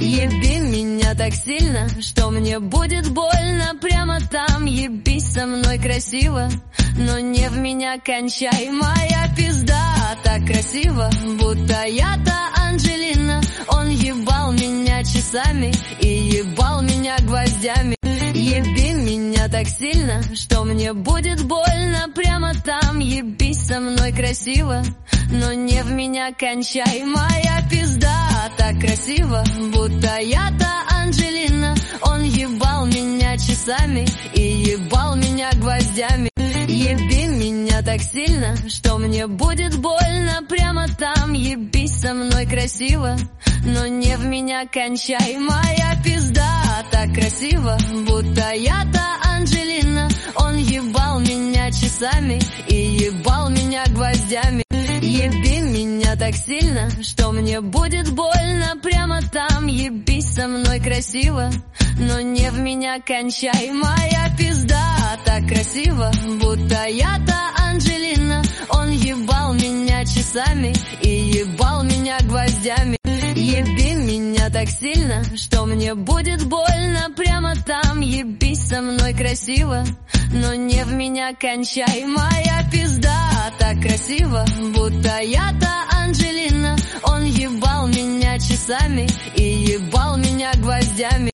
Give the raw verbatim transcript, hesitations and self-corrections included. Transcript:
Еби меня так сильно, что мне будет больно прямо там. Ебись со мной красиво, но не в меня кончай. Моя пизда так красиво, будто я-то Анджелина. Он ебал меня часами и ебал меня гвоздями. Еби меня так сильно, что мне будет больно прямо там. Ебись со мной красиво, но не в меня кончай. Моя пизда так красиво, будто я-то Анджелина. Он ебал меня часами и ебал меня гвоздями. Еби меня так сильно, что мне будет больно прямо там. Ебись со мной красиво, но не в меня кончай. Моя пизда так красиво, будто я-то Анджелина. Он ебал меня часами и ебал меня гвоздями. Еби меня так сильно, что мне будет больно прямо там. Ебись со мной красиво, но не в меня кончай. Моя пизда так красиво, будто я-то Анджелина. Он ебал меня часами и ебал меня гвоздями. Еби меня так сильно, что мне будет больно прямо там. Ебись со мной красиво, но не в меня кончай. Моя пизда так красиво, будто я-то Анджелина. Он ебал меня часами и ебал меня гвоздями.